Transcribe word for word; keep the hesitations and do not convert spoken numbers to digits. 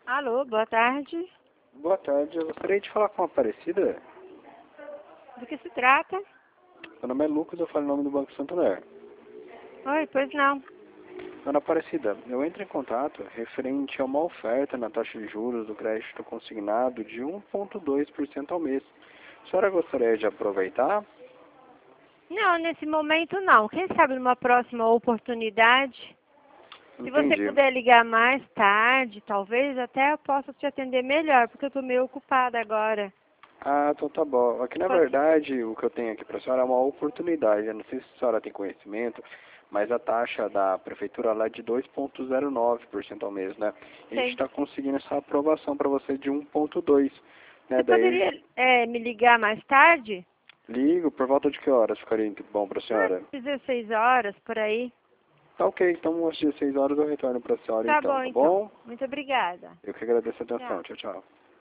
Alô, boa tarde. Boa tarde, eu gostaria de falar com a Aparecida. Do que se trata? Meu nome é Lucas, eu falo em nome do Banco Santander. Oi, pois não. Dona Aparecida, eu entro em contato referente a uma oferta na taxa de juros do crédito consignado de um vírgula dois por cento ao mês. A senhora gostaria de aproveitar? Não, nesse momento não. Quem sabe numa próxima oportunidade. Se você Entendi. puder ligar mais tarde, talvez até eu possa te atender melhor, porque eu estou meio ocupada agora. Ah, então tá bom. Aqui na Pode- verdade o que eu tenho aqui para a senhora é uma oportunidade. Eu não sei se a senhora tem conhecimento, mas a taxa da prefeitura lá é de dois vírgula zero nove por cento ao mês, né? A gente Sei. está conseguindo essa aprovação para você de um vírgula dois por cento, né? Você Daí poderia eh, me ligar mais tarde? ligo por volta de que horas ficaria bom para a Ah, senhora? dezesseis horas, por aí. Tá ok, então às dezesseis horas eu retorno para a senhora Tá então, bom, tá então. bom? Muito obrigada. Eu que agradeço a atenção. Tchau. Tchau, tchau.